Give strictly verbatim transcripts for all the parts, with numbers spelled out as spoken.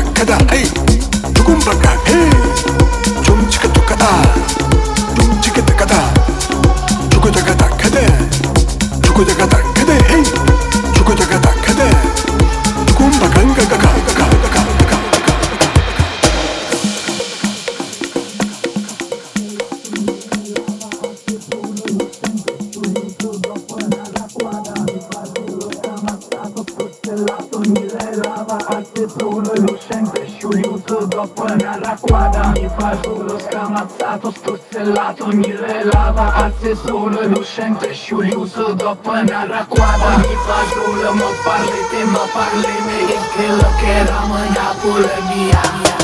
kada hey 조금 바까 hey 좀 지가 똑같아 좀 지가 똑같아 죽어다가 딱하대 죽어다가 딱하대 hey 죽어다가 딱하대 조금 바간 가가 가가 가가 가가 Mi fa solo scamazzato, struzzellato, mi relava alze solo e lucente, sciuliuso dopo una racquadra. Mi fa solo, ma parli te, ma parli me, che lo che era mia pure mia.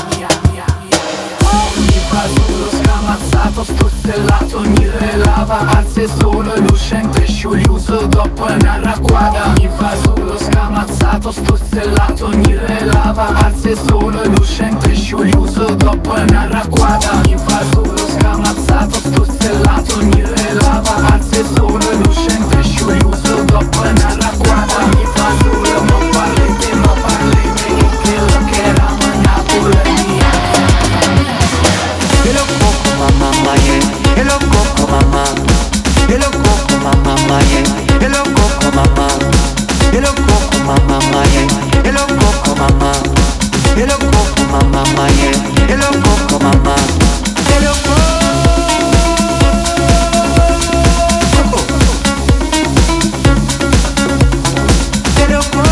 Mi fa solo scamazzato, struzzellato, mi relava alze solo e lucente, sciuliuso dopo una racquadra. Mi fa solo scamazzato, struzzellato, mi relava alze solo e lucente, sciuliuso dopo una racquadra. Mi fa solo scamazzato, struzzellato, mi relava alze solo e lucente, sciuliuso dopo una racquadra. Mi fa solo, ma parli te, ma parli me, che lo che era mia pure mia. Hello Coco Mama, yeah. Hello Coco Mama. Hello Coco Mama, yeah. Hello Coco Mama. Hello Coco Mama, yeah. Hello Coco Mama. Hello Coco Mama, yeah. Hello Coco Mama. Hello Coco. Hello Coco.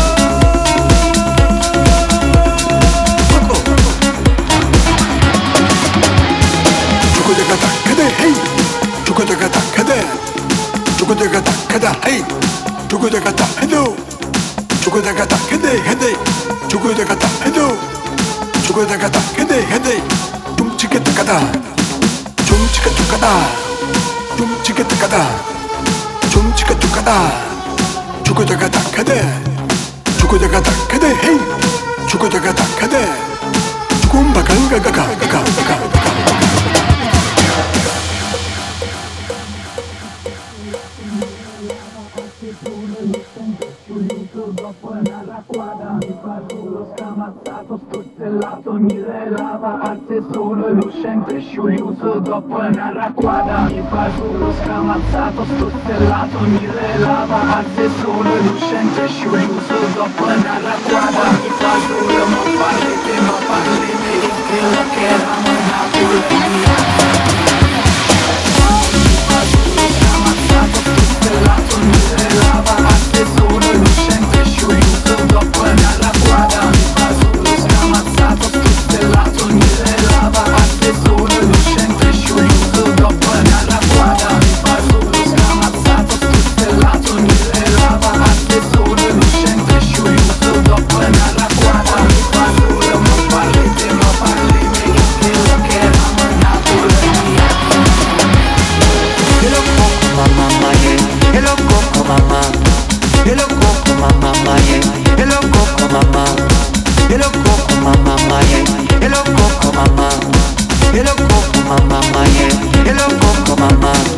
죽어다가 딱하대 hey 죽어다가 딱하대 죽어다가 딱하다 hey 죽어다가 딱해도 죽어다가 딱해대 해대 죽어다가 딱해도 죽어다가 딱해대 해대 둠치게 딱하다 둠치게 뚝하다 둠치게 딱하다 둠치게 뚝하다 죽어다가 딱하대 죽어다가 딱하대 hey 죽어다가 딱하대 죽음 바간 가가 가가 가가 가가 Struzzellato, mi relava alze solo e lucente, sciuliuso dopo una racquadra. Mi fa solo scamazzato, struzzellato, mi relava alze solo e lucente, sciuliuso dopo una racquadra. Mi fa solo, ma parli te, ma parli me, che lo che era una pure mia. Mi fa solo scamazzato, struzzellato, mi relava alze solo e lucente, sciuliuso dopo una racquadra. Mi fa solo scamazzato, struzzellato, mi relava alze solo e lucente, sciuliuso dopo una racquadra. Mi fa solo scamazzato, struzzellato, mi relava alze solo e lucente, sciuliuso dopo una racquadra. Mi fa solo, ma parli te, ma parli me, che lo che era una pure mia. Hello Coco Mama, yeah. Hello Coco Mama. Hello Coco Mama, yeah. Hello Coco Mama. Hello Coco Mama, yeah. Hello Coco Mama. Hello Coco Mama, yeah. Hello Coco Mama.